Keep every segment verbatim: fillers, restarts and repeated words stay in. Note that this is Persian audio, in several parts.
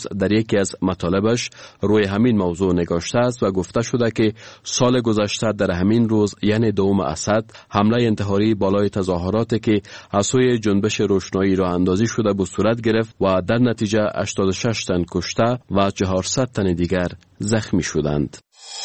نیز در یکی از مطالبش روی همین موضوع نگاشته است و گفته شده که سال گذشته در همین روز یعنی دوم اسد حمله انتحاری بالای تظاهراتی که از سوی جنبش روشنایی راه اندازی شده بود صورت گرفت و در نتیجه هشتاد و شش تن کشته و چهارصد تن دیگر زخمی شدند.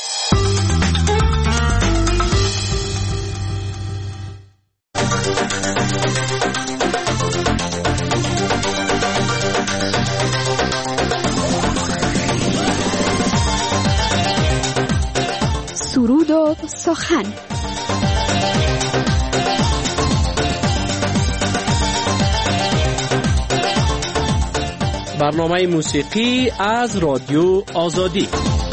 سرود و سخن. برنامه موسیقی از رادیو آزادی.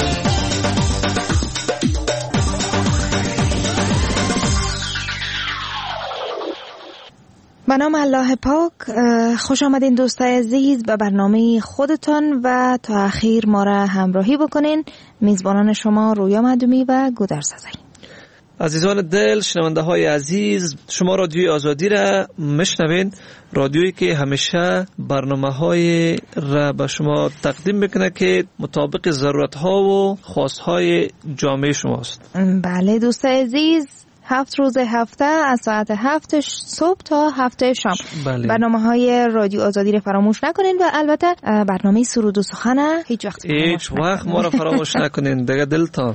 به نام الله پاک. خوش آمدین دوستای عزیز به برنامه خودتان و تا اخیر ما را همراهی بکنین. میزبانان شما رویا مدومی و گودر سزایی. عزیزان دل، شنونده های عزیز، شما رادیوی آزادی را میشنوین، رادیویی که همیشه برنامه های را به شما تقدیم میکنه که مطابق ضرورت ها و خواست های جامعه شماست. بله دوستای عزیز، هفت روز هفته از ساعت هفت صبح تا هفت شام بله. برنامه های رادیو آزادی رو فراموش نکنین و البته برنامه سرود و سخن هیچ وقت هیچ وقت ما رو فراموش نکنین دیگه دلتان.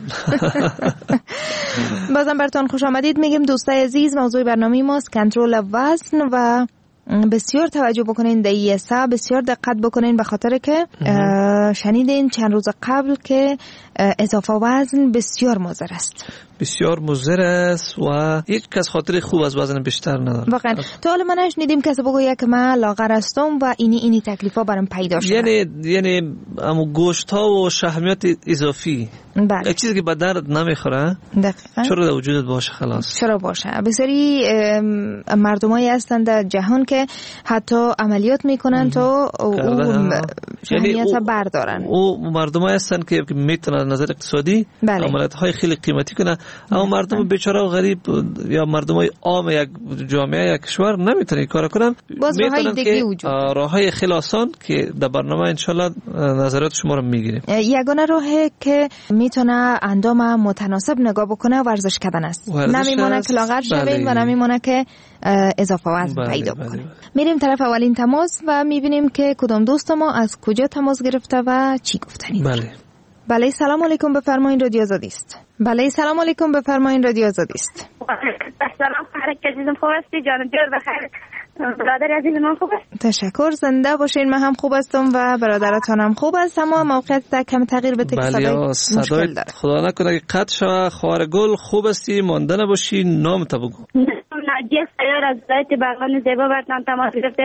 بازم براتون خوش آمدید میگیم دوستای عزیز. موضوع برنامه ماست کنترل وزن و بسیار توجه بکنین در سا، بسیار دقت بکنین به خاطر که شنیدین چند روز قبل که اضافه وزن بسیار مضر است، بسیار مضر است و هیچ کس خاطر خوب از وزن بیشتر نداره. واقعا تا حالا من نشنیدیم کسی بگه که من لاغر هستم و اینی اینی تکلیفا برام پیدا شده. یعنی یعنی همو گوشت ها و شحمیات اضافی، بله، یک چیزی که به درد نمیخوره دقیقاً چرا در وجودت باشه خلاص. چرا باشه؟ بسیاری مردمایی هستند در جهان که حتی عملیات میکنن تا اون شحمیات بردارن. او مردمایی هستند که میتونن نظر اقتصادی بله. عملیات های خیلی قیمتی کنن، اما مردم بیچاره و غریب یا مردمای عام یک جامعه یک کشور نمیتونن کار کنن. میتونن که راههای خیلی آسان که در برنامه انشالله نظرات شما رو میگیریم. یگانه راهی که میتونه اندام متناسب نگاه بکنه ورزش کردن است. نمیمونه که لاغر شوین و نمیمونه که اضافه وزن پیدا بکنه. میریم طرف اولین تماس و میبینیم که کدام دوست ما از کجا تماس گرفته و چی گفتنی. بله. بله سلام علیکم، بفرمایید رادیو آزادی است. بله سلام علیکم، بفرمایید رادیو آزادی است. سلام خیرک عزیزم، خوب هستی؟ جان دیر بخیر. برادر عزیز من خوب است؟ تشکر، زنده باشین. من هم خوب هستم و برادرتان هم خوب است، اما موقعیت در کم تغییر بده که صدای مشکل داره. خدا نکنه که قطع شوه. خواهر گل خوب هستی؟ مانده نباشی. نام تا بگو. ناجیه سیار از ولایت بغلان زیبا براتون تماس گرفتم.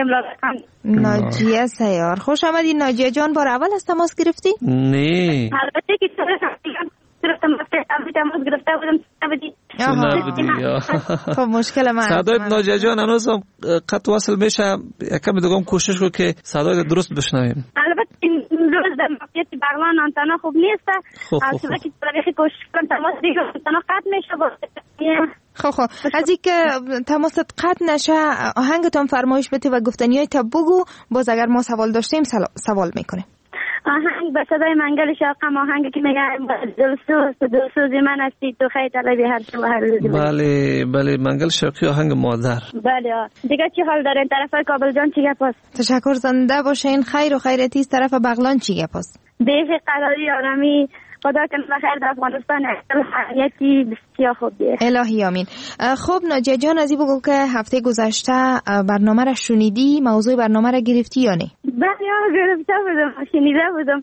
ناجیه سیار، خوش آمدید ناجیه جان. بار اول از تماس گرفتی؟ نه البته که تو گرفتم تماس گرفته بودم نبودی. نبودی. خب مشکل من صدای ناجیه جان هنوزم قطع وصل میشه. یکم دیگه کوشش کن که صدای درست بشنویم. البته این روز در موقعیت بغلان آنتنا خوب نیست. از که طریق کوشش کنم تماس دیگه آنتنا قطع میشه. خب خب از این که تماست قطع نشه آهنگتون فرمایش بده و گفتنیای تا بگو، باز اگر ما سوال داشتیم سوال میکنیم. آهنگ به صدای منگل شاقم، آهنگ که میگه دلسوز دلسوزی من هستی تو خیلی طلبی هر شب هر روزی. بله بله منگل شاقی آهنگ مادر. بله دیگه چی حال دارین؟ طرف کابل جان چی گپ است؟ تشکر، زنده باشین. خیر و خیرتی. طرف بغلان چی گپ است؟ بیخ قراری آرامی خدا کنه بخیر در افغانستان یکی بسیار خوب دیه. الهی آمین. خب ناجیه جان از این بگو که هفته گذشته برنامه را شنیدی؟ موضوع برنامه را گرفتی یا نه؟ بله گرفته بودم، شنیده بودم.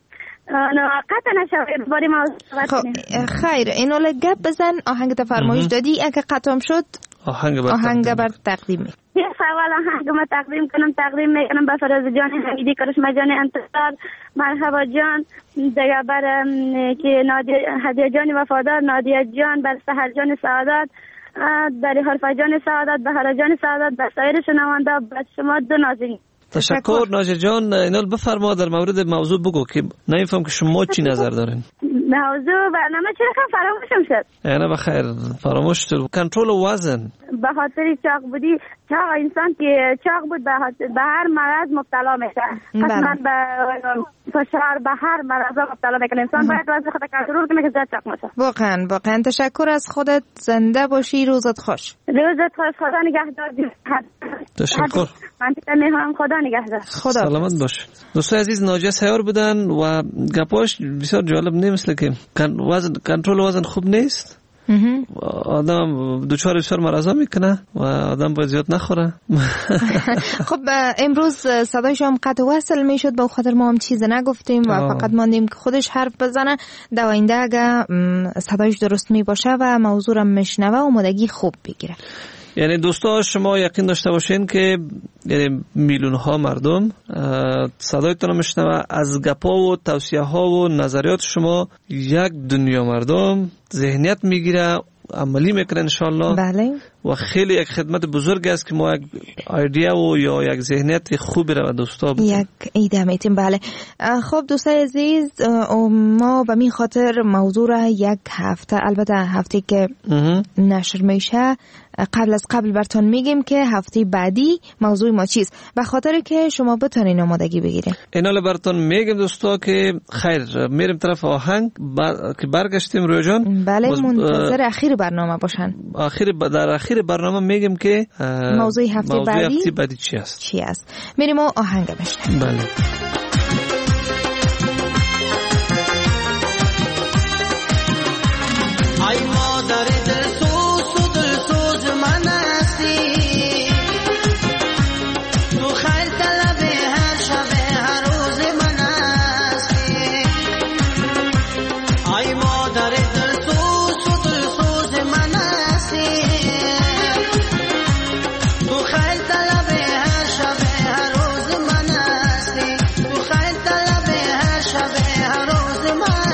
قطع نشود باری موضوع. خب خیر اینو لگب بزن. آهنگ فرمایش دادی، اگه قطعم شد آهنگ بر آهنگ بر تقدیم می. یه سوال آهنگ ما تقدیم کنم تقدیم میکنم به فراز جان حمیدی، کرشمه جان انتصار، مرحبا جان دیگه بر که نادیه هدیه جان وفادار، نادیه جان، بر سحر جان سعادت، در حرفه جان سعادت، بهار جان سعادت، بر سایر شنونده، بر شما دو نازنین. تشکر ناجیه جان. اینال بفرما در مورد موضوع بگو که نمیفهم که شما چی نظر دارین. موضوع برنامه چرا فراموشم شد؟ یعنی بخیر فراموش شد. کنترل وزن به خاطر چاق بودی، چاق انسان که چاق بود به هر مرض مبتلا میشه. حتما به فشار به هر مرض مبتلا میکنه. انسان باید وزن خود کنترل کنه که زیاد چاق نشه. واقعا واقعا تشکر از خودت. زنده باشی. روزت خوش. روزت خوش. خدا نگهدار. تشکر. من میخوام خدا نگهدار. خدا سلامت باش. دوستان عزیز، ناجیه سیار بودن و گپاش بسیار جالب نیست، مثل که وزن کنترل وزن خوب نیست. آدم دوچار بسیار مرضا میکنه و آدم باید زیاد نخوره. خب امروز صدایش هم قطع وصل میشد، به خاطر ما هم چیز نگفتیم و آه. فقط ماندیم که خودش حرف بزنه. در آینده اگه صدایش درست می باشه و موضوع را میشنوه آمادگی خوب بگیره. یعنی دوستا شما یقین داشته باشین که یعنی میلیون ها مردم صدایتون رو میشنوه. از گپا و توصیه ها و نظریات شما یک دنیا مردم ذهنیت میگیره، عملی میکنه انشالله. بله. و خیلی یک خدمت بزرگ است که ما یک ایده و یا یک ذهنیت خوبی رو دوستا بدیم. یک ایده میتیم. بله. خب دوستای عزیز، ما به می خاطر موضوع را یک هفته، البته هفته که نشر میشه قبل از قبل براتون میگیم که هفته بعدی موضوع ما چیست، به خاطر که شما بتونین آمادگی بگیرین. اینا براتون میگیم دوستا که خیر میریم طرف آهنگ بر... که برگشتیم روی جان. بله بز... منتظر اخیر برنامه باشن. اخیر در اخیر برنامه میگیم که موضوع هفته موضوع بعدی هفته بعدی چی است چی است میریم و آهنگ بشنویم. بله. ای مادر دلسوز و دلسوز من هستی، تو خیل طلب هر شب هر روز من هستی. ای مادر دلسوز و دلسوز من هستی، تو خیل طلب هر شب هر روز من هستی، تو خیل طلب هر شب هر روز من هستی.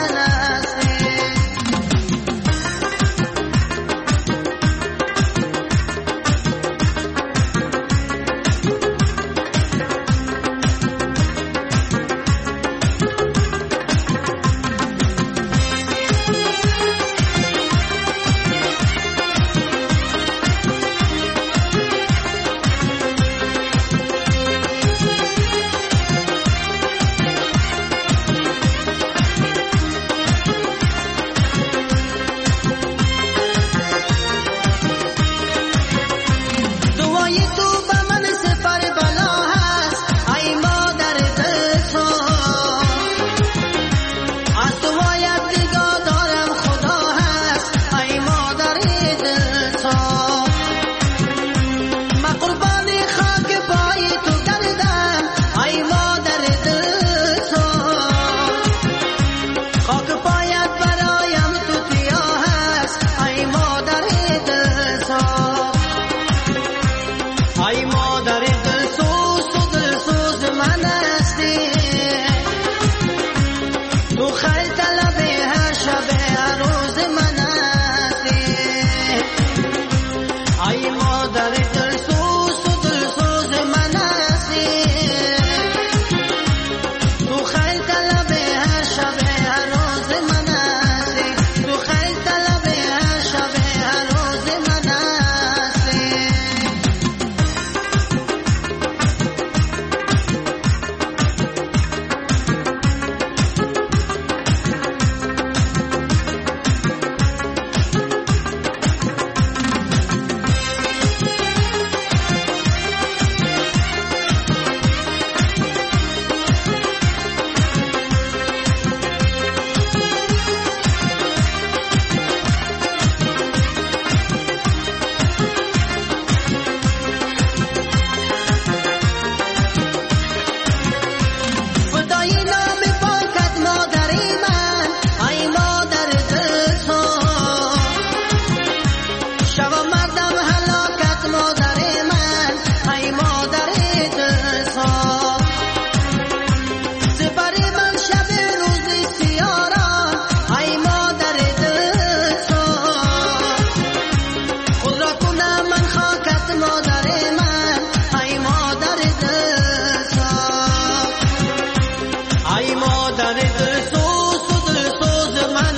ای مادر دلسوز و دلسوز من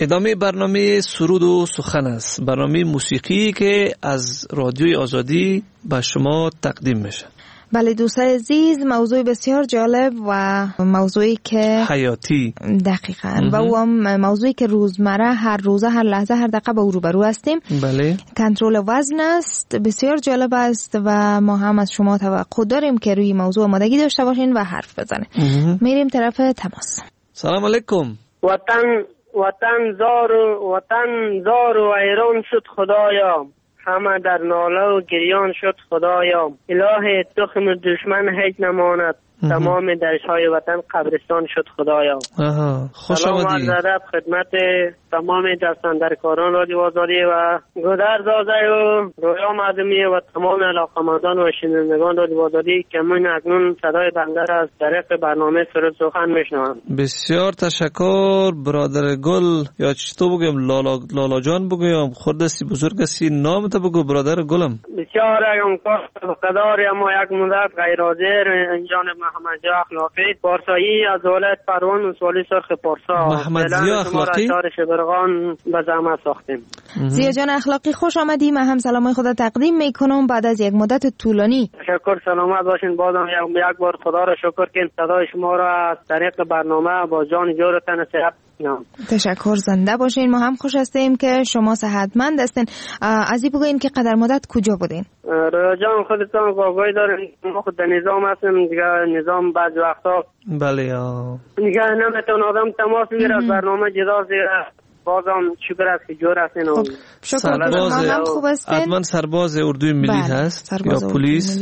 ادامه برنامه سرود و سخن است، برنامه موسیقی که از رادیوی آزادی به شما تقدیم میشه. بله دوستان عزیز، موضوع بسیار جالب و موضوعی که حیاتی دقیقاً و او هم موضوعی که روزمره هر روزه هر لحظه هر دقیقه با او روبرو هستیم. بله. کنترل وزن است، بسیار جالب است و ما هم از شما توقع داریم که روی موضوع آمادگی داشته باشین و حرف بزنین. میریم طرف تماس. سلام علیکم. وطن وطن زار و وطن زار و ایران شد خدایا، همه در ناله و گریان شد خدایا. اله تخم دشمن هیچ نماند، تمام دشت‌های وطن قبرستان شد خدایا. آها، خوش آمدید. سلام عرض خدمت تمام دستاندرکاران رادیو آزادی و گودرز آزادی و رویا مردمی و تمام علاقه‌مندان و شنوندگان رادیو آزادی که من اکنون صدای بنده را از طریق برنامه سرود سخن میشنوم. بسیار تشکر برادر گل، یا چطور بگم لالا لالا جان بگم، خودستی بزرگ هستی، نامت بگو برادر گلم. بسیار اگم قدر اما یک مدت غیر حاضر جانب محمد زیا اخلاقی پارسایی از ولایت پروان و سوالی سرخ پارسا. محمد زیا اخلاقی شبرغان به زحمت ساختیم. زیا جان اخلاقی خوش آمدی. من هم سلامای خدا تقدیم میکنم بعد از یک مدت طولانی. تشکر، سلامت باشین. بازم یک بار خدا را شکر که صدای شما را از طریق برنامه با جان جورتن صحت. تشکر، زنده باشین. ما هم خوش هستیم که شما صحتمند هستین. از این بگوین که قدر مدت کجا بودین؟ رویا جان خودتان گاگوی دارین، ما خود در نظام هستیم دیگه. نظام بعض وقتا بله دیگه نمیتون آدم تماس میگیره از برنامه جدا زیره. بازم شکر است که جور هستین. خب شکر کنم هم خوب هستین. حتما سرباز اردوی ملی بله. هست یا پلیس؟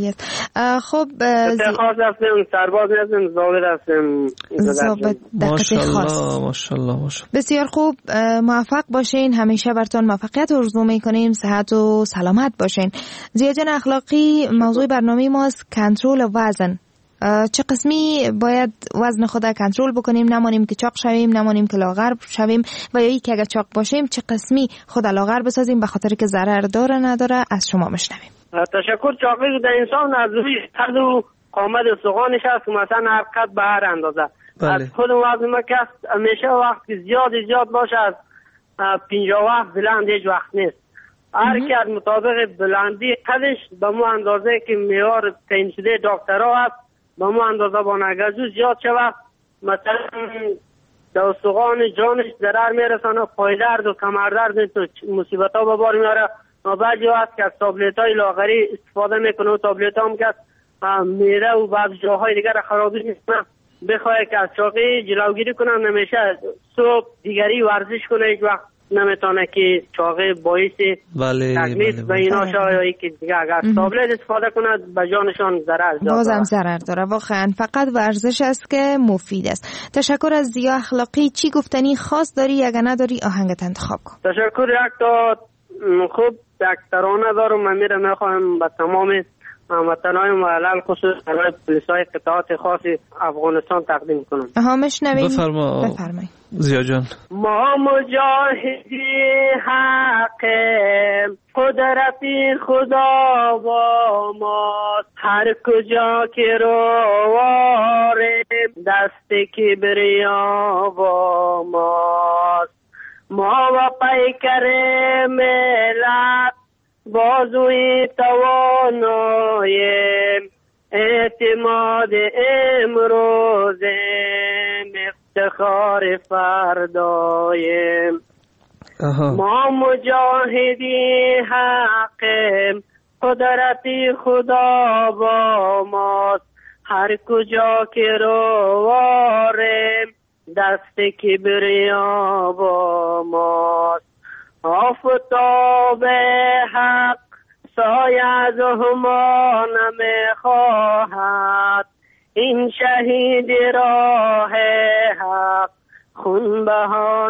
خب خاص هستیم، سرباز هستیم، ضابط هستیم. ضابط دقیقی خاص. ماشاءالله ماشاءالله. بسیار خوب، موفق باشین. همیشه براتون موفقیت آرزو میکنیم. صحت و سلامت باشین. زیا جان اخلاقی، موضوع برنامه ماست کنترل وزن. چه قسمی باید وزن خود کنترل بکنیم، نمانیم که چاق شویم، نمانیم که لاغر شویم، و یا ای که اگر چاق باشیم چه قسمی خود لاغر بسازیم به خاطر که ضرر داره نداره؟ از شما میشنویم. تشکر. چاقی در انسان از روی قد و قامت استخوانش هست، مثلا هر قد به هر اندازه. بله. از خود وزن ما که همیشه وقت که زیاد زیاد باشه از پنجاه وقت بلند هیچ وقت نیست. هر کی از مطابق بلندی قدش به مو اندازه که معیار تعیین شده دکترها هست به مو اندازه با نگهجو زیاد شود، مثلا در استخوان جانش ضرر میرسانه، پای درد و کمر درد تو مصیبت ها به بار میاره. و بعضی هست که از تابلت های لاغری استفاده میکنه و تابلت هم که میره و بعض جاهای دیگر خرابی میکنه. بخواه که از چاقی جلوگیری کنه، نمیشه صبح دیگری ورزش کنه، هیچ وقت نمیتونه که چاقی باعث تکلیف به اینا شاید که دیگه اگر تابلت استفاده کنه به جانشان ضرر داره. بازم ضرر داره. واقعا فقط ورزش است که مفید است. تشکر. از زیا اخلاقی چی گفتنی خاص داری؟ اگر نداری آهنگت انتخاب کن. تشکر. یک تا خوب یک ترانه دارم، من میرم میخواهم به تمام هموطنهای معلل خصوص برای پلیسای قطعات خاص افغانستان تقدیم کنم. ها مشنویم. بفرما بفرمایید زیا جان. ما مجاهدی حق قدرتی خدا با ماست، هر کجا که رواریم دست کبریا با ماست. ما و پیکر ملت بازوی تواناییم، اعتماد امروزیم، افتخار فرداییم. ما مجاهدی حقیم، قدرتی خدا با ماست، هر کجا که رواریم دست کبریا با ماست. آفتاب حق سایه از ما نمیخواهد، این شهید راه حق خون بها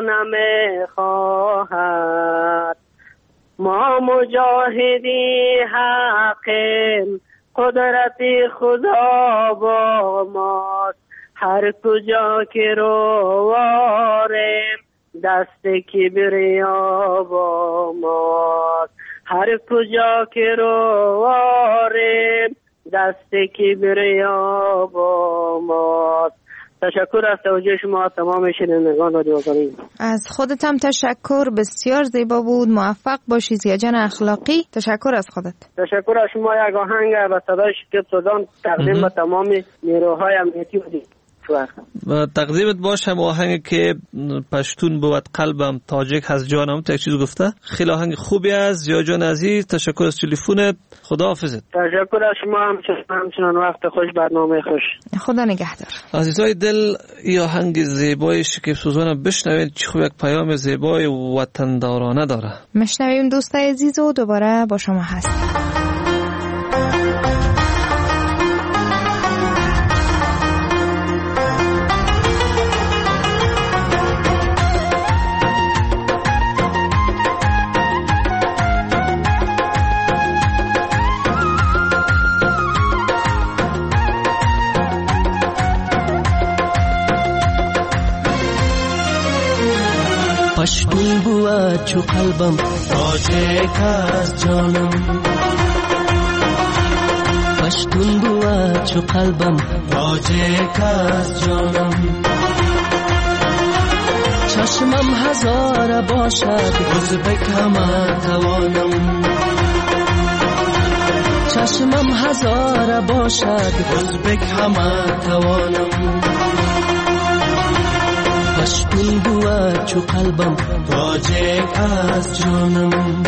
نمیخواهد. ما مجاهدی حقیم، قدرتی خدا با ماست، هر کجا که رواریم دست کبریا با ماست، هر کجا که رواریم دست کبریا با ماست. تشکر از توجه شما تمام شنوندگان رادیو آزادی. از خودت هم تشکر، بسیار زیبا بود. موفق باشی زیاجان اخلاقی. تشکر از خودت. تشکر از شما. یک آهنگ و صدای شکیب سوزان تقدیم به تمام نیروهای امنیتی بودی. و تقدیمت باشم آهنگ که پشتون بود قلبم تاجیک هست جانم. تا یک چیز گفته خیلی آهنگ خوبی است. زیاجان عزیز تشکر از تلفنت. خدا حافظت. تشکر از شما همچنان. وقت خوش، برنامه خوش. خدا نگهدار. عزیزای دل این آهنگ زیبای شکیب سوزان بشنوید. چه خوب یک پیام زیبای وطندارانه داره. مشنویم دوستای عزیز و دوباره با شما هست. پشتون بود چو قلبم تاجیک از جانم، پشتون بود چو قلبم تاجیک از جانم. چشمم هزار باشد ازبک همه توانم، چشمم هزار باشد ازبک همه توانم. پشتون بود چو قلبم تاجیک از جانم.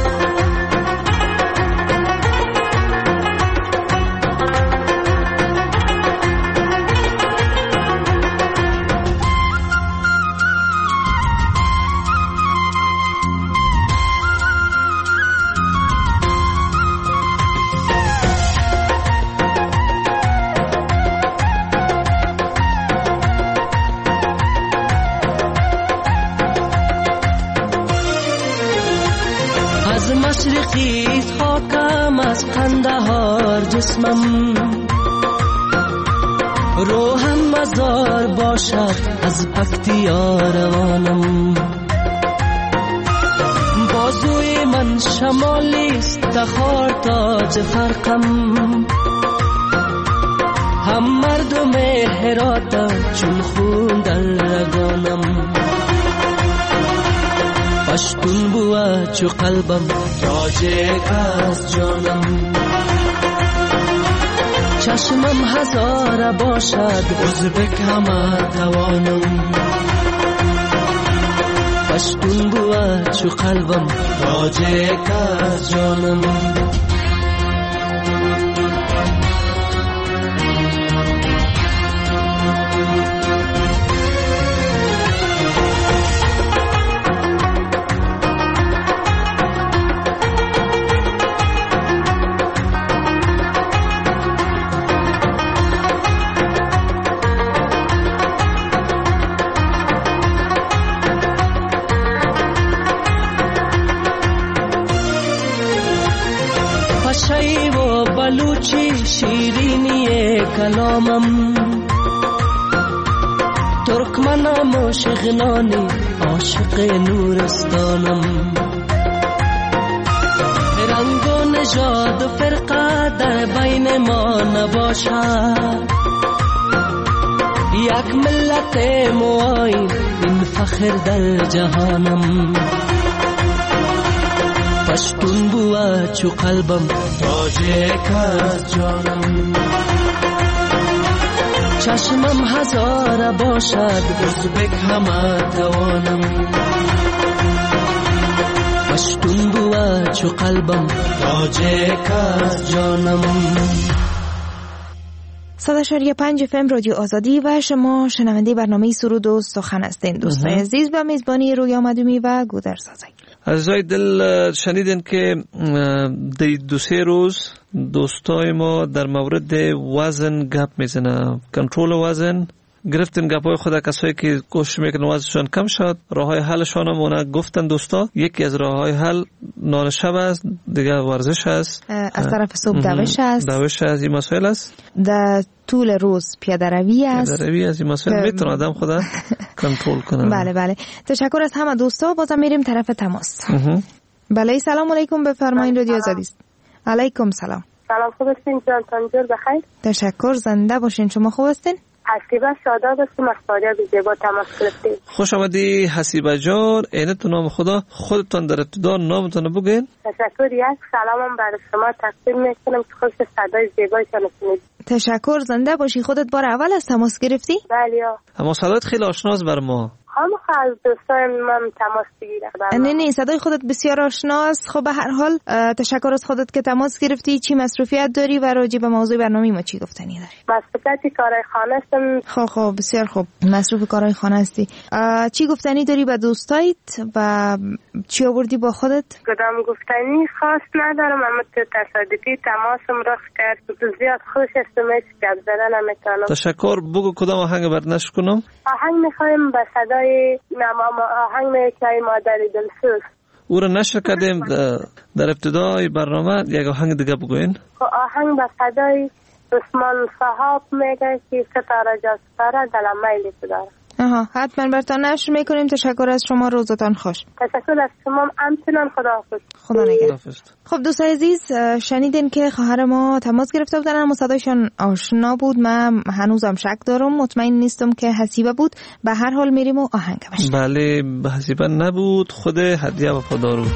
مشرقیت خاکم از قندهار جسمم، روحم مزار باشد از پکتیا روانم. بازوی من شمالیست تخار تاج فرقم، هم مردم هراتا چون خون در رگانم. پشتون بود چو قلبم تاجیک از جانم، چشمم هزار باشد ازبک همه توانم. پشتون بود چو قلبم تاجیک از جانم. پشای و بلوچی شیرینی کلامم، ترکمنم و شغنانی عاشق نورستانم. رنگ و نژاد و فرقه در بین ما نباشد، یک ملت موین این فخر در جهانم. پشتون بود چو قلبم تاجیک از جانم، چشمم هزار باشد ازبک همه توانم. پشتون بود چو قلبم تاجیک از جانم. صد و شش پنج اف ام رادیو آزادی و شما شنونده برنامه سرود و سخن هستین. دوستان عزیز به میزبانی رویا مدومی و گودرزادی. عزیزای دل شنیدین که دی دو سه روز دوستای ما در مورد وزن گپ میزنه، کنترل وزن. گرفتن گپای خود کسایی که کوشش میکنن وزنشان کم شد. راههای حلشان هم اونا گفتن دوستا. یکی از راههای حل نان شب است، دیگه ورزش است، از طرف صبح دوش است، دوش است، این مسائل است. در طول روز پیاده روی است، پیاده روی است. این مسائل میتونه آدم خدا کنترل کنه. بله بله. تشکر از همه دوستا. بازم میریم طرف تماس. بله سلام علیکم، بفرمایید رادیو آزادی است. علیکم سلام. سلام، خوب هستین؟ جان تانجور بخیر. تشکر، زنده باشین. شما خوب هستین؟ حسیبه سادات هستم از فاریاب زیبا تماس گرفتیم. خوش آمدی حسیبه جان. اینه تو نام خدا خودتون در ابتدا نامتون بگین. تشکر. یک سلامم برای شما تقدیم میکنم که خوش صدای زیبایتان شنید. تشکر. زنده باشی. خودت بار اول از تماس گرفتی؟ بله. اما صدات خیلی آشناست بر ما. همه از دوستان من تماس بگیرم. نه نه صدای خودت بسیار آشناست. خب به هر حال تشکر از خودت که تماس گرفتی. چی مصروفیت داری و راجع به موضوع برنامه ما چی گفتنی داری؟ مصروفیت کارهای خانه هستم. خب خب بسیار خوب. مصروف کارهای خانه هستی. چی گفتنی داری به دوستایت و چی آوردی با خودت؟ کدام گفتنی خاص ندارم، اما تو تصادفی تماسم رخ کرد. تو زیاد خوش هستم که گپ زدن نمیتونم. تشکر. بگو کدام آهنگ برنامه کنم؟ آهنگ میخوایم به صدای نمام آهنگ میکنی مادر دلسوز. او را نشر کردیم در ابتدای برنامه. یک آهنگ دیگه بگوین. آهنگ به صدای عثمان صاحب میگه که ستاره جا ستاره دلم میلی تو داره. آها حتما برتان نشر میکنیم. تشکر از شما. روزتان خوش. تشکر از شما. همچنان خداحافظ. خدا نگهدار. خب دوستای عزیز شنیدین که خواهر ما تماس گرفته بودن اما صدایشان آشنا بود. من هنوزم شک دارم، مطمئن نیستم که حسیبه بود. به هر حال میریم و آهنگ بشنویم. بله حسیبه نبود، خود هدیه وفادار بود.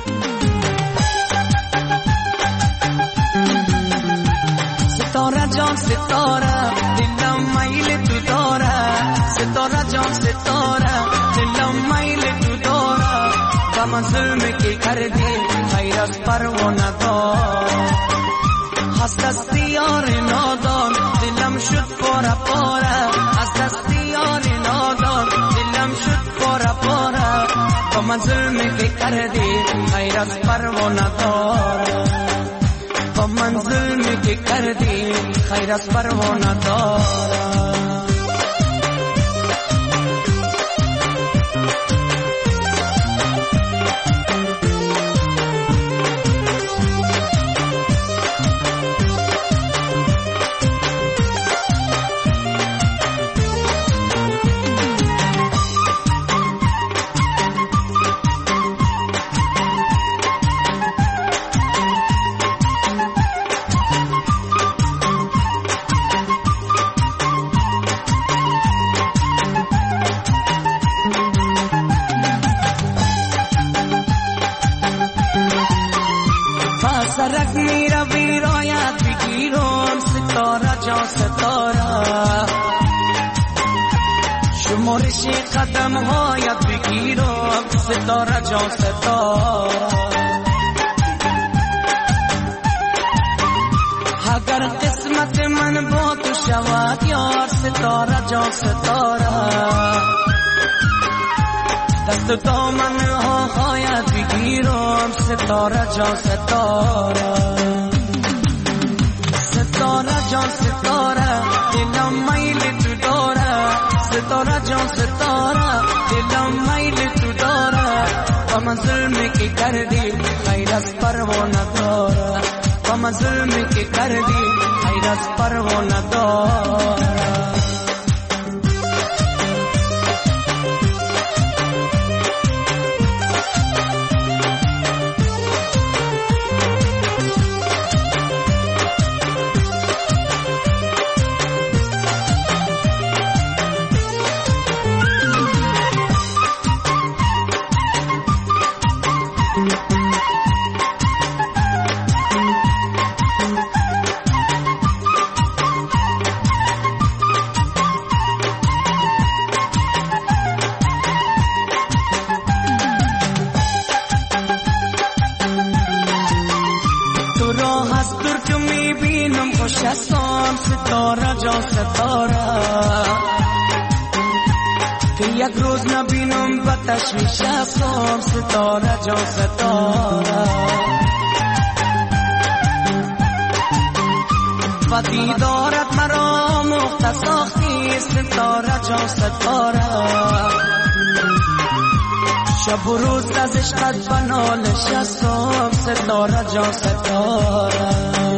ستاره جان ستاره دلم میل تو داره، ستاره جان ستاره دلم میل تو داره، و من ظلم که کردی خیر از پروانه دار، از دست یار نادان دلم شد پاره پاره، از دست یار نادان دلم شد پاره پاره، و من ظلم که کردی خیر از پروانه دار، و من ظلم که کردی خیر از پروانه دار. سرک میرا ویرایت بگیرم ستاره جان ستاره، شمارش قدم هایت بگیرم ستاره جان ستاره، اگر قسمت من با تو شود یار ستاره جان ستاره، دست دامن ها هایت بگیرم ستاره جان ستاره، ستاره جان ستاره دلم میل تو داره، ستاره جان ستاره دلم میل تو داره، و من ظلمی که کردی خیر از پروانه داره، و من ظلمی که کردی خیر از پروانه داره. ستاره جان ستاره که یک روز نبینم به تشویش هستم، ستاره جان ستاره و دیدارت مرا مخت ساختی، ستاره جان ستاره شب و روز از عشقت به نالش هستم، ستاره جان ستاره،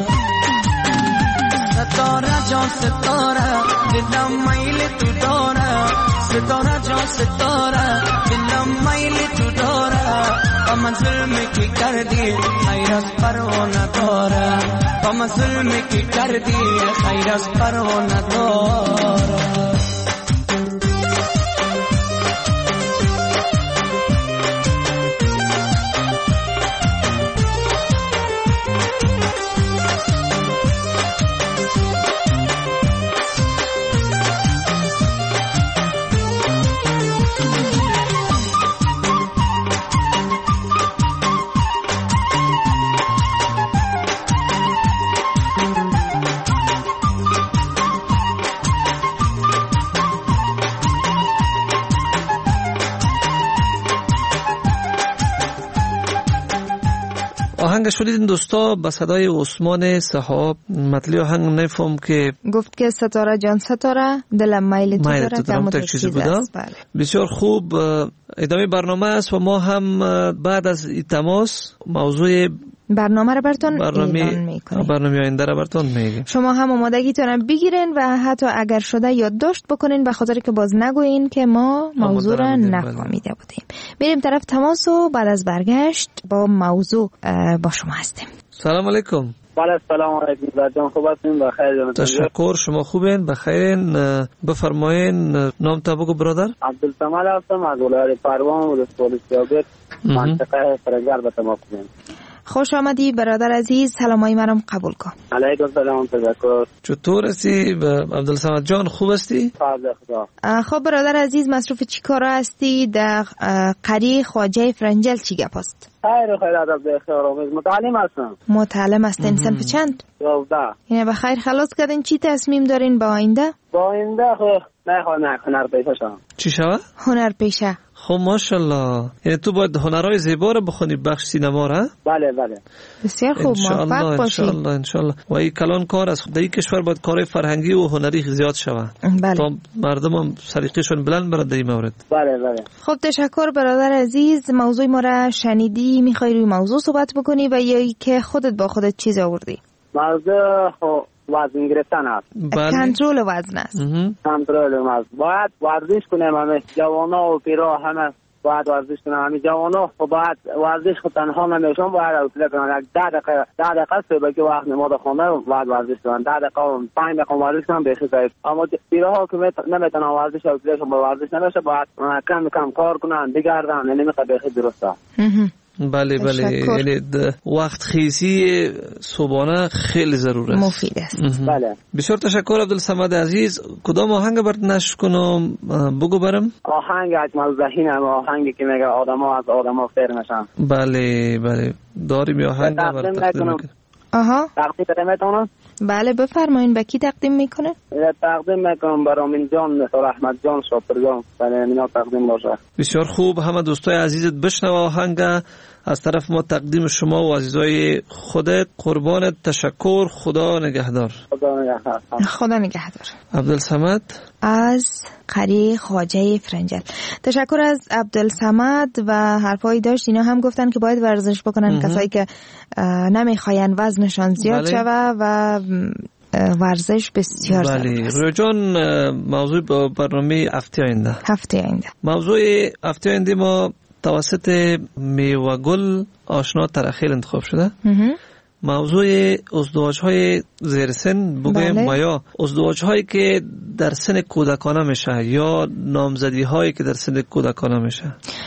ستاره جان ستاره دلم میل تو داره، ستاره جان ستاره دلم میل تو داره، و من ظلمی که کردی خیر از پروانه داره، و من ظلمی که کردی خیر از پروانه داره. آهنگ شدید دوستا به صدای عثمان سحاب. مطلع آهنگ نفهم که گفت که ستاره جان ستاره دلم میل تو داره که همون چیز است. بله. بسیار خوب. ادامه برنامه است و ما هم بعد از این تماس موضوع برنامه رو براتون برنامه اعلان میکنیم. برنامه آینده رو براتون میگیم. شما هم آمادگیتون بگیرین و حتی اگر شده یادداشت بکنین به خاطر که باز نگوین که ما موضوع را نفهمیده بودیم. میریم طرف تماس و بعد از برگشت با موضوع با شما هستیم. سلام علیکم. بله سلام علیکم جان، خوب هستین؟ بخیر. تشکر. شما خوبین؟ بخیرین. بفرمایین نام تا بگو برادر. عبدالصمد هستم از ولایت پروان ولسوالی سیابر منطقه فرنگل به تماس میام. خوش آمدی برادر عزیز. سلامای منم قبول کن. علیکم سلام. تشکر. چطور هستی عبدالصمد جان؟ خوب هستی؟ خدا. خب برادر عزیز مصروف چی کارا هستی؟ در قری خواجه فرنجل چی گپ است؟ خیر خیر ادب بخیر آمیز. متعلم هستم. متعلم هستین؟ صنف چند؟ یازده. یعنی بخیر خلاص کردین. چی تصمیم دارین با آینده؟ با آینده خب نه نه هنر پیشه شم. چی شود؟ هنر پیشه. خب ماشاءالله. یعنی تو باید هنرهای زیبا رو بخونی بخش سینما را؟ بله بله. بسیار خوب. موفق باشی. ان شاء الله. و این کلان کار است. در این کشور باید کارهای فرهنگی و هنری زیاد شود. بله. تا مردم هم سلیقه‌شون بلند بره در این مورد. بله بله. خب تشکر برادر عزیز. موضوع ما را شنیدی؟ میخوای روی موضوع صحبت بکنی و یا که خودت با خودت چیز آوردی؟ موضوع خب وزن گرفتن است. کنترل وزن است. کنترل وزن. باید ورزش کنیم. همه جوانا و پیرا همه باید ورزش کنیم. همه جوانا خب باید ورزش خود تنها نمیشون. باید اوتله کنن. ده دقیقه ده دقیقه سه که وقت نماز خونه باید ورزش کنن. ده دقیقه و پنج دقیقه ورزش کنن بخیر ضعیف. اما پیرا که نمیتونن ورزش اوتلهشون با ورزش نمیشه. باید کم کم کار کنن بگردن. نمیشه بخیر درسته. بله بله. یعنی وقت خیزی صبحانه خیلی ضروری است. مفید است. بله. بسیار تشکر عبدالصمد عزیز. کدام آهنگ برات نشر کنم بگو برم؟ آهنگ اجمل ذهین هم آهنگی که میگه آدما از آدما فیر نشن. بله بله. داریم آهنگ برات تقدیم میکنم. آها. تقدیم میکنم. بله بفرمایید. به کی تقدیم میکنه؟ تقدیم میکنم برای امین جان، مثل احمد جان، شاپر جان. برای اینا تقدیم باشه. بسیار خوب. همه دوستای عزیزت بشنو آهنگ از طرف ما تقدیم شما و عزیزای خودت. قربانت. تشکر. خدا نگهدار. خدا نگهدار. خدا نگهدار. عبدالصمد از قری خواجه فرنجل. تشکر از عبدالصمد و حرفایی داشت. اینا هم گفتن که باید ورزش بکنن کسایی که نمیخواین وزنشان زیاد بله. شوه و ورزش بسیار بله. روی جان موضوع برنامه هفته آینده. هفته آینده. موضوع هفته آینده ما توسط میوه گل آشنا ترخیل انتخاب شده. موضوع ازدواج های زیر سن بگویم بله. و یا ازدواج هایی که در سن کودکانه میشه یا نامزدی هایی که در سن کودکانه میشه.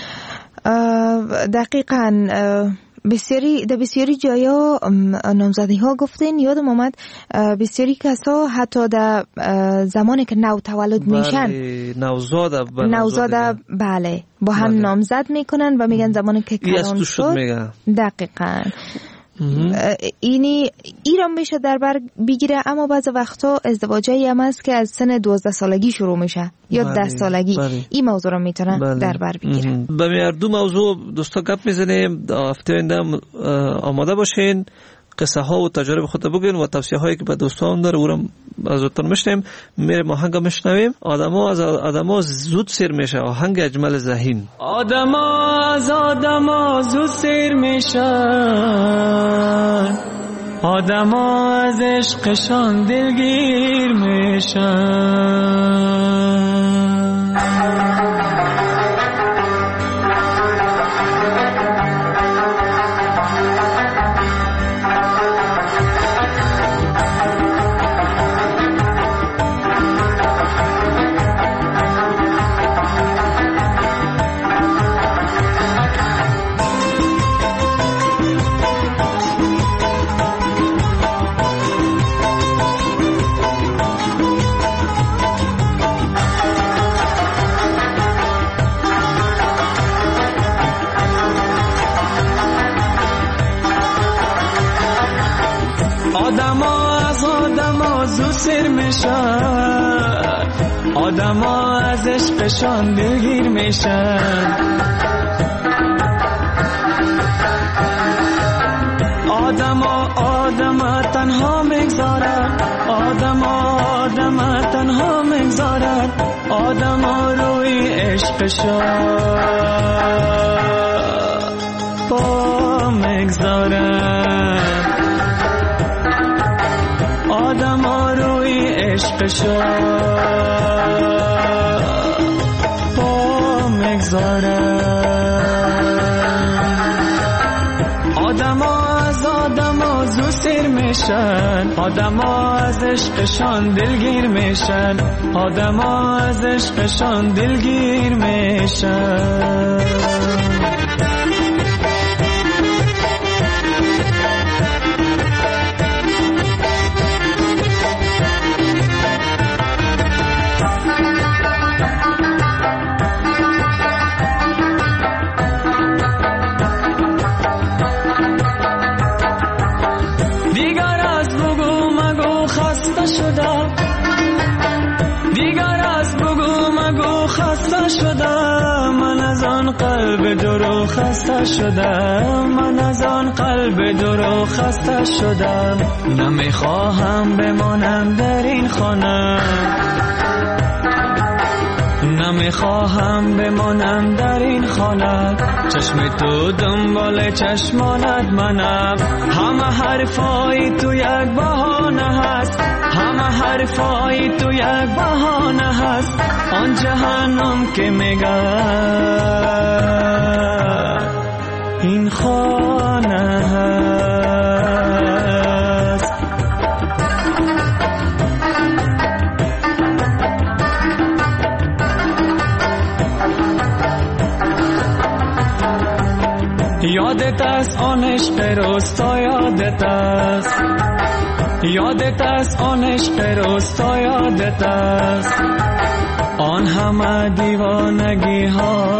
دقیقاً بسیاری در بسیاری جایا نامزدی ها گفتین. یادم اومد بسیاری کسا حتی در زمانی که نو تولد بله. میشن نوزاده نوزاده بله با هم بله. نامزد میکنن و میگن زمانی که کلان شد دقیقاً اینی ایران میشه در بر بگیره. اما بعض وقتا ازدواجایی هم هست که از سن دوازده سالگی شروع میشه یا ده سالگی. بله. این موضوع رو میتونن بله. در بر بگیره. به هر دو موضوع دوستا گپ میزنیم. هفته آینده آماده باشین. قصه ها و تجارب خود بگین و توصیه هایی که به دوستان داره او را ازتون میشنیم. میریم آهنگ میشنویم. آدما از آدما زود سیر میشه. آهنگ اجمل ذهین. آدما از آدما زود سیر میشن. آدما از عشقشان دلگیر میشن. آدما از عشقشان دلگیر میشن. آدم آدم تنها میگذارد آدم آدم تنها میگذارد آدم روی عشقشان پا میگذارد آدم روی عشقشان پا میگذارد آدم از آدم زو سیر میشن آدم از عشقشان دلگیر میشن آدم از عشقشان دلگیر میشن من از آن قلب درو خسته شدم من از آن قلب درو خسته شدم نمیخواهم بمانم در این خانه نمیخواهم بمانم در این خانه چشم تو دنبال چشمانت منم همه حرفای تو یک بهانه هست همه حرفای تو یک بهانه هست آن جهنم که میگه این خانه هست یادت است آن عشق روستا یادت است یادت است آن عشق روستا یادت است آن همه دیوانگی ها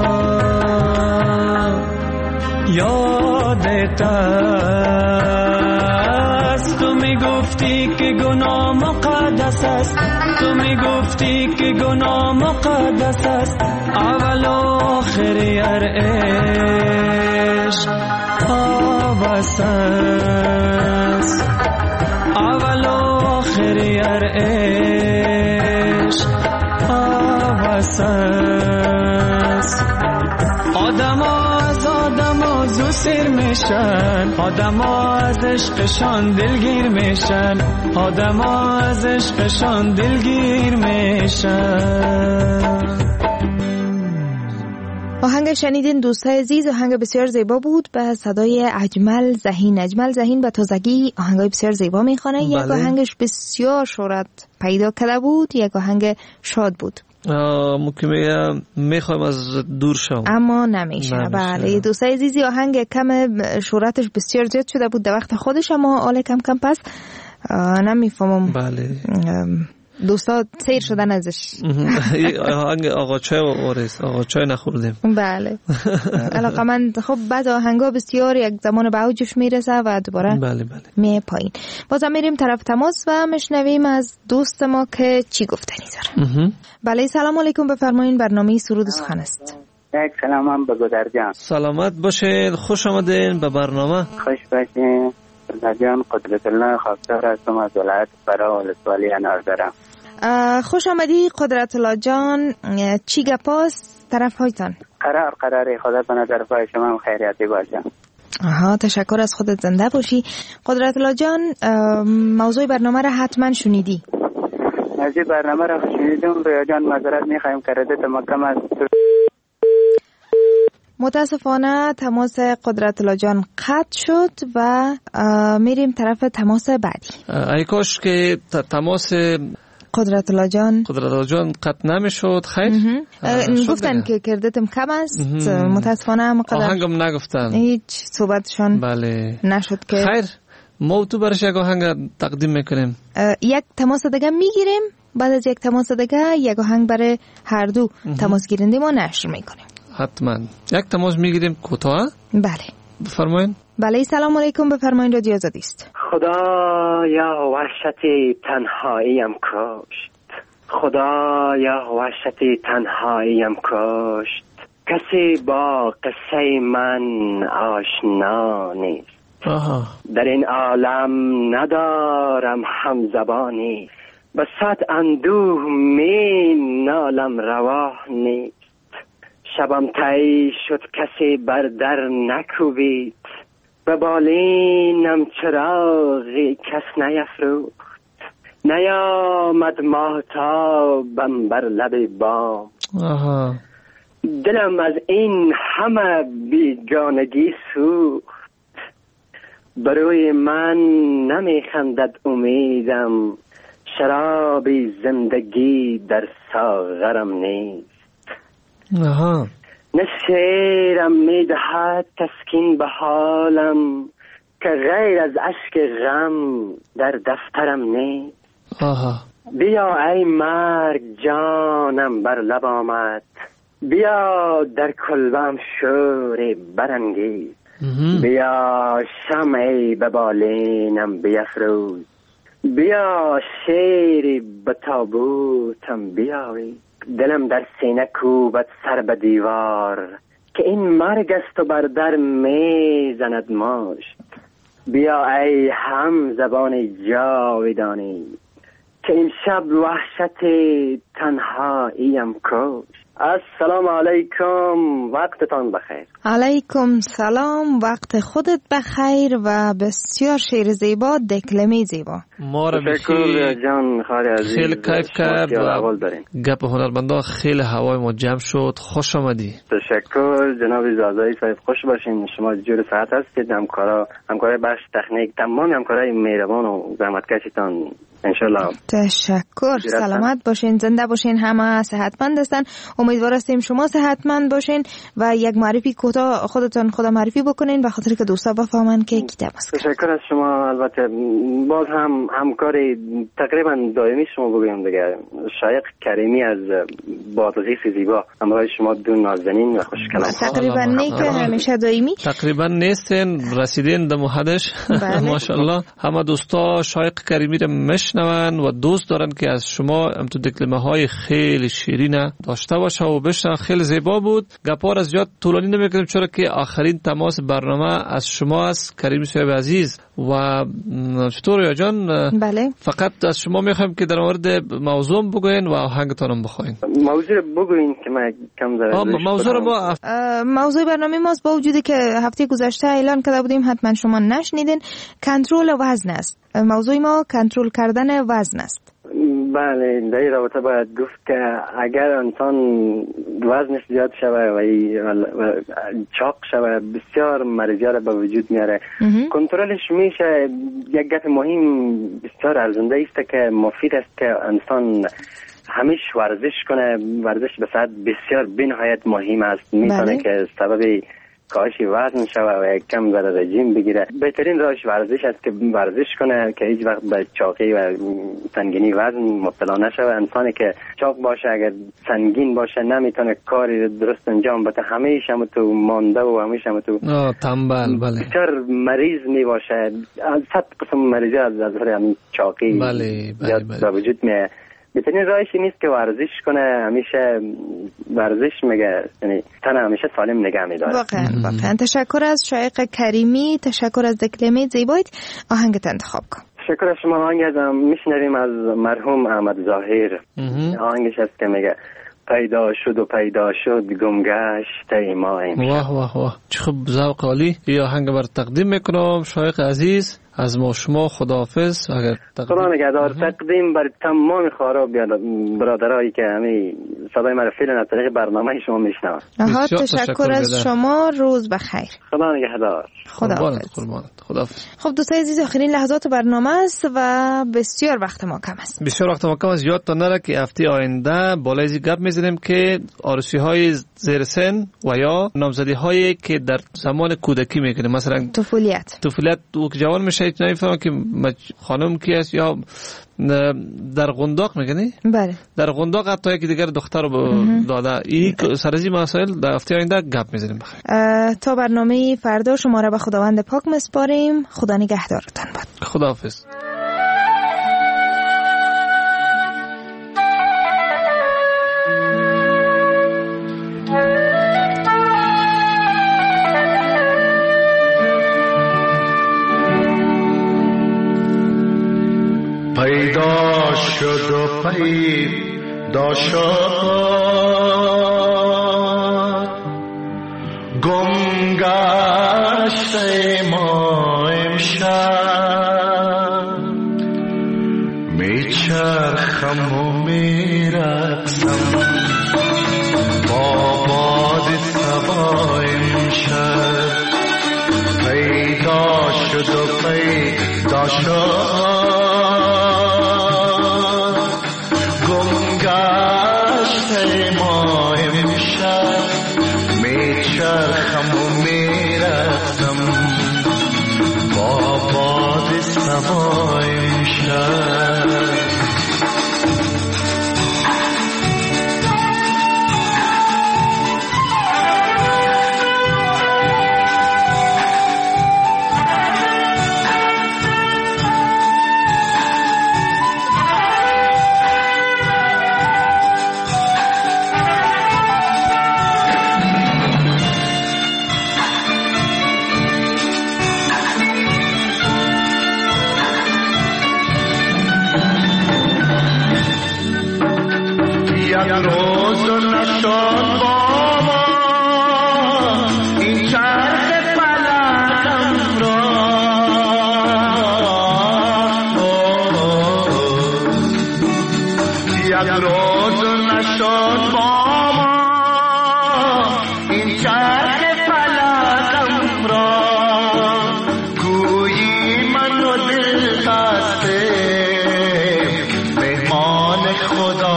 یادت است تو میگفتی که گناه مقدس است تو میگفتی که گناه مقدس است اول و آخر یار عشق آواز است اول و آخر یار عشق آواز است آدم از آدم زو سیر میشن آدم از عشقشان دلگیر میشن آدم از عشقشان دلگیر میشن. آهنگ شنیدین دوستای عزیز، آهنگ بسیار زیبا بود به صدای اجمل ذهین. اجمل ذهین به تازگی آهنگای بسیار زیبا میخونه. بله. یک آهنگش بسیار شهرت پیدا کرده بود، یک آهنگ شاد بود. مکمه میخوایم از دور شم اما نمیشه. بله دوستای عزیزی، آهنگ کم شهرتش بسیار زیاد شده بود در وقت خودش، اما حالا کم کم پس نمیفهمم. بله دوستا سیر شدن ازش. آهنگ آقا چای و آرس آقا چای نخوردیم. بله علاقه من خب بعد آهنگا بسیار یک زمان به اوجش میرسه و دوباره بله بله می پایین. بازم میریم طرف تماس و میشنویم از دوست ما که چی گفتنی داره. بله سلام علیکم، بفرمایین. برنامه سرود و سخن است. یک سلام هم به گودر جان. سلامت باشین، خوش آمدین به برنامه. خوش باشین. جان قدرت الله خواستار هستم از ولایت فرا ولسوالی انار دارم. خوش آمدی قدرت الله جان. چی گپاست طرف هایتان؟ قرار قراری خدا کنه طرف های شما هم خیریاتی باشه. آها تشکر، از خودت زنده باشی. قدرت الله جان موضوع برنامه را حتما شنیدی. موضوع برنامه را شنیدم. رویا جان معذرت میخوایم کردت مکم از متاسفانه تماس قدرت الله جان قطع شد و میریم طرف تماس بعدی. ای کاش که تماس قدرت الله جان قدرت الله جان قطع نمیشد. خیر گفتن که کردتم کم است. متاسفانه هم قدر آهنگم نگفتن، هیچ صحبتشان بله نشد که خیر ما تو برش یک آهنگ تقدیم میکنیم. یک تماس دیگه میگیریم، بعد از یک تماس دیگه یک آهنگ برای هر دو تماس گیرنده ما نشر میکنیم. حتما یک تماس میگیریم کوتاه. بله بفرمایید. بله سلام علیکم، بفرمایید. رادیو آزادی است. خدایا وحشت تنهاییم کشت، خدایا وحشت تنهاییم کشت، کسی با قصه من آشنا نیست، آها. در این عالم ندارم هم زبانی، به صد اندوه می نالم روا نیست. شبم تای شد کسی بر در نکوبید، به بالینم چراغی کس نیفروخت. نیامد ماهتابم بر لب بام، دلم از این همه بیگانگی سوخت. بروی من نمیخندد امیدم، شرابی زندگی در ساغرم نیست. آها. نه شعرم میدهد تسکین به حالم، که غیر از اشک غم در دفترم نیست. آها. بیا ای مرگ جانم بر لب آمد، بیا در کلبم شوری برانگیز. بیا شمعی به بالینم بیفروز، بیا شیری به تابوتم بیاوی. دلم در سینه کوبت سر به دیوار، که این مرگ است و بر در میزند مشت. بیا ای هم زبان جاودانی، که این شب وحشت تنهاییم کشت. السلام علیکم، وقتتان بخیر. علیکم سلام، وقت خودت بخیر و بسیار شعر زیبا، دکلمه زیبا. ما را بخیر جان خالی عزیز، خیلی کیف کرد و گپ هنرمندا خیلی هوای ما جمع شد. خوش آمدی. تشکر جناب زازایی صاحب، خوش باشین. شما جور صحت هستید، همکارا همکارای بخش تکنیک، تمام همکارای مهربان و زحمتکشتان انشالله. تشکر، سلامت باشین، زنده باشین، همه صحتمند هستن. امیدوار هستیم شما صحتمند باشین و یک معرفی کوتاه خودتون خدا معرفی بکنین به خاطر که دوستا بفهمن که کی تماس کردن. تشکر از شما. البته باز هم همکاری تقریبا دائمی شما بگویم دیگه، شایق کریمی از بادغیس زیبا، همراه شما دو نازنین و خوشکلام. تقریبا نه که همیشه دائمی تقریبا نیستن، رسیدین دم حدش. ماشاءالله همه دوستا شایق کریمی رو مشنون و دوست دارن که از شما هم تو دکلمه های خیلی شیرین داشته باشه و بشن. خیلی زیبا بود. گپار از زیاد طولانی نمیکنیم چرا که آخرین تماس برنامه از شما است کریمی صاحب عزیز. و چطور یا جان؟ بله. فقط از شما میخوایم که در مورد موضوع بگوین و آهنگتانم بخواین. موضوع بگوین که من کم دارم. موضوع رو ما موضوع برنامه ماست با وجودی که هفته گذشته اعلان کرده بودیم حتما شما نشنیدین، کنترل وزن است. موضوع ما کنترل کردن وزن است. بله، در این رابطه باید گفت که اگر انسان وزنش زیاد شوه و چاق شوه بسیار مریضی‌ها به وجود میاره. کنترلش میشه یک گپ مهم بسیار ارزنده است که مفید است که انسان همیش ورزش کنه. ورزش به صورت بسیار بی‌نهایت مهم است، میتونه که سبب کاهش وزن شوه و یک کم در رژیم بگیره. بهترین راهش ورزش است که ورزش کنه که هیچ وقت به چاقی و سنگینی وزن مبتلا نشوه. انسانی که چاق باشه اگر سنگین باشه نمیتونه کاری درست انجام بده، همیشه هم تو مانده و همیشه هم تو تنبل. بله، بسیار مریض می باشه. صد قسم مریضی از نظر همین چاقی بله بله به وجود میاد. بهترین راهش نیست که ورزش کنه. همیشه ورزش میگه یعنی تن همیشه سالم نگه میداره. واقعا واقعا تشکر از شایق کریمی، تشکر از دکلمه زیبایت. آهنگت انتخاب کن. تشکر از شما. آهنگ ازم میشنویم از مرحوم احمد ظاهر. آهنگش هست که میگه پیدا شد و پیدا شد گمگشت ما امشب. واه واه واه، چه خوب، ذوق عالی. این آهنگ بر تقدیم میکنم شایق عزیز. از ما شما خداحافظ. اگر خدا نگهدار. تقدیم بر تمام خارا برادرایی که همین صدای من فعلا از طریق برنامه شما میشنون. آها، تشکر از شما. روز بخیر. خدا نگهدار. خداحافظ. خداحافظ. خب دوستای عزیز، آخرین لحظات برنامه است و بسیار وقت ما کم است. بسیار وقت ما کم است. یادتان نره که هفته آینده بالای زی گپ میزنیم که آرزوهای زیر سن و یا نامزدی هایی که در زمان کودکی میکنه، مثلا طفولیت طفولیت و جوان میشه نمیفهمم که خانم کی است یا در قنداق میگنی؟ بله، در قنداق حتی یکی دیگر دختر رو داده. این سرزی مسائل در هفته آینده گپ میزنیم. بخیر. تا برنامه فردا شما را به خداوند پاک مسپاریم. خدا نگهدارتان باد. خداحافظ. و پیدا شد گم گشته ما امشب میچرخم و میرقصم با باد صبا امشب پیدا شد و پیدا شد گم گشته ما امشب میچرخم و میرقصم با باد صبا امشب یک روز نشد با ما این چرخ فلکم را یک روز نشد با ما این چرخ فلکم را گویی من و دل خسته مهمان خدا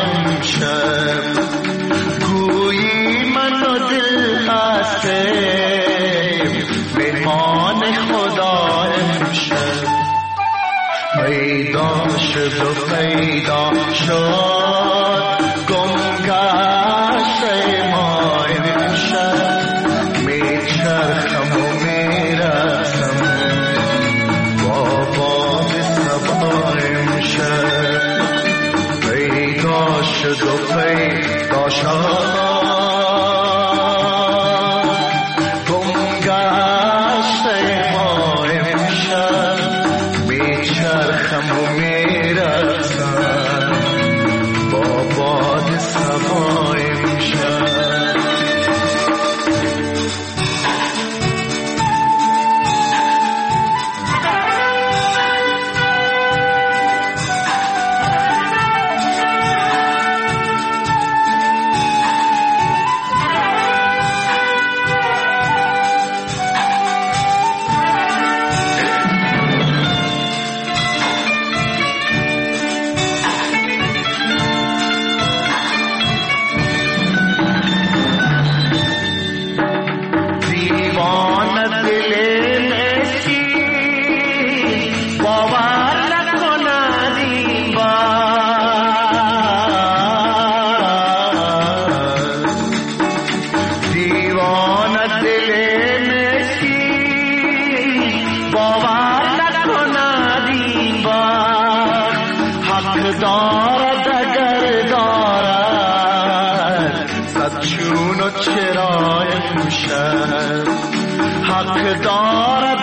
گویی من و دل خسته مهمان خدا امشب پیدا شد و پیدا شد گم گشته ما امشب میچرخم و میرقصم با باد صبا امشب پیدا شد و پیدا شد گم گشته ما امشب میچرخم و میرقصم با باد صبا امشب دارد اگر دارد صد چون و چرای خوشد حق دارد